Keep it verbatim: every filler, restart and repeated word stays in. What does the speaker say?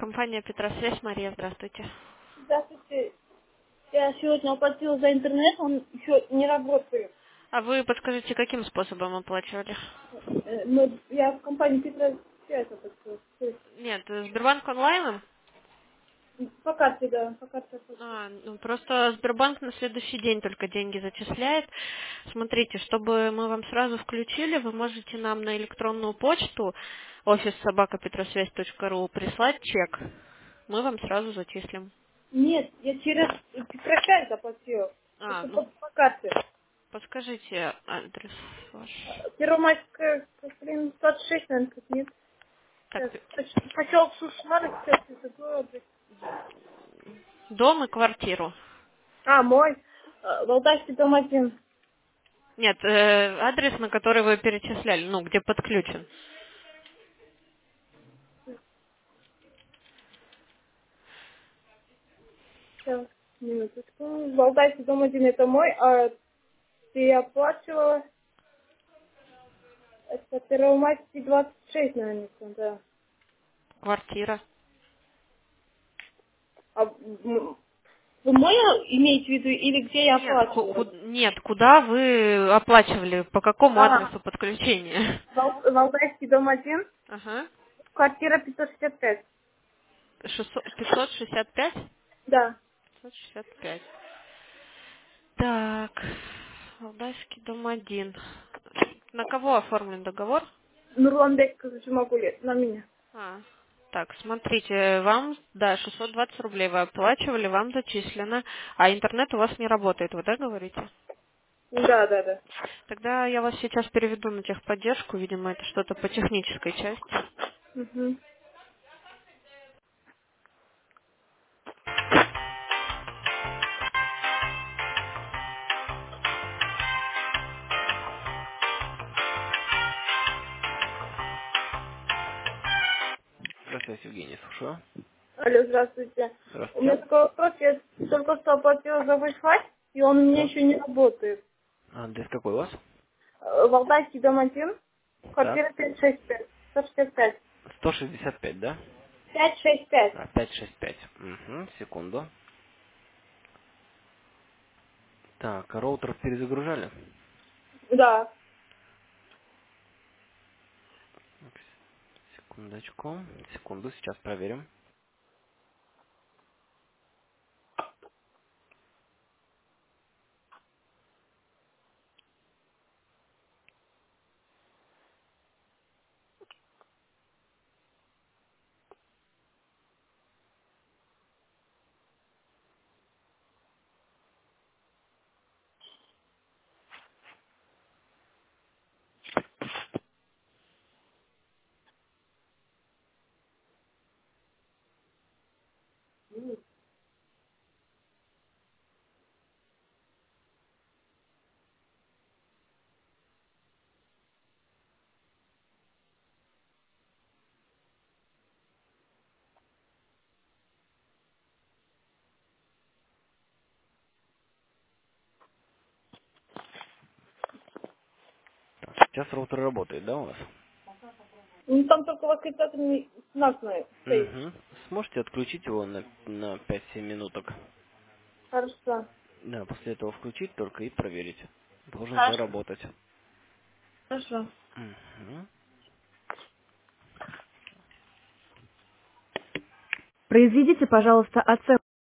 компания Петросвязь, Мария, здравствуйте. Здравствуйте. Я сегодня оплатила за интернет, он еще не работает. А вы подскажите, каким способом оплачивали? Э, Мы, я в компании Петра Связь оплатила. То есть, Нет, э, Сбербанк онлайном? по карте, да, по карте оплатила. А, ну, просто Сбербанк на следующий день только деньги зачисляет. Смотрите, чтобы мы вам сразу включили, вы можете нам на электронную почту офис собака петросвязь точка ру прислать чек. Мы вам сразу зачислим. Нет, я через Петра Связь оплатила. А, Это ну, по, по карте. подскажите адрес ваш. Первомайская, блин, двадцать шесть, наверное, тут нет. Так, Сейчас, поселок Сушмары, кстати, забыла адрес. дом и квартиру. А, мой. Э, Валдайский дом один. Нет, э, адрес, на который вы перечисляли, ну, где подключен. Сейчас, минуточку. Валдайский дом один это мой, а ты оплачивала. Это Первомайский двадцать шесть, наверное, да. Квартира. А м, вы мой имеете в виду или где я Нет, ку- ку- оплачивала? нет, куда вы оплачивали, по какому А, адресу подключения? Вал- Валдайский дом один, Ага. квартира пятьсот шестьдесят пять. шестьсот пятьсот шестьдесят пять? Да. пятьсот шестьдесят пять. Так, Валдайский дом один. На кого оформлен договор? Нурланбек Жумагулет, на меня. А, так, смотрите, вам, да, шестьсот двадцать рублей вы оплачивали, вам зачислено, а интернет у вас не работает, вы так говорите? Да, да, да. Тогда я вас сейчас переведу на техподдержку, видимо, это что-то по технической части. Угу. Здравствуйте, Евгений, слушаю. Алло, здравствуйте. У меня Здравствуйте. такой вопрос, я только что оплатила за Wi-Fi, и он у меня Да. еще не работает. Адрес какой у вас? Э, Валдайский дом один, Так. квартира пятьсот шестьдесят пять. сто шестьдесят пять. сто шестьдесят пять, да? пятьсот шестьдесят пять. А, пятьсот шестьдесят пять. Угу, секунду. Так, а роутер перезагружали? Да. Секундочку. Секунду, сейчас проверим. Так, сейчас роутер работает, да, у вас? Ну, там только восклицательный знак на- стоит. Угу. Сможете отключить его на, на пять-семь минуток? Хорошо. Да, после этого включить только и проверить. Должен Хорошо. заработать. Хорошо. Угу. Произведите, пожалуйста, оценку.